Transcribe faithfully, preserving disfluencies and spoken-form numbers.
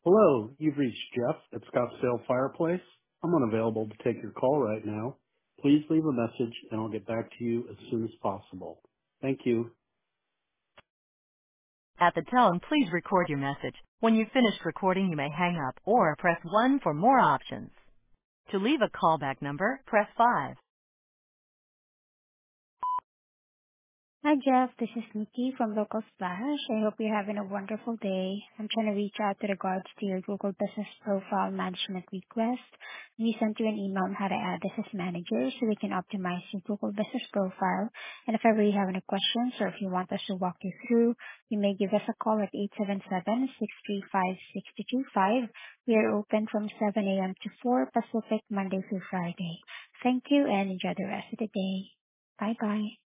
Hello, you've reached Jeff at Scottsdale Fireplace. I'm unavailable to take your call right now. Please leave a message and I'll get back to you as soon as possible. Thank you. At the tone, please record your message. When you've finished recording, you may hang up or press one for more options. To leave a callback number, press five. Hi, Jeff. This is Nikki from Local Splash. I hope you're having a wonderful day. I'm trying to reach out to regards to your Google Business Profile Management request. We sent you an email on how to add this as manager so we can optimize your Google Business Profile. And if ever you have any questions or if you want us to walk you through, you may give us a call at eight seven seven, six three five, six two two five. We are open from seven a.m. to four Pacific, Monday through Friday. Thank you and enjoy the rest of the day. Bye-bye.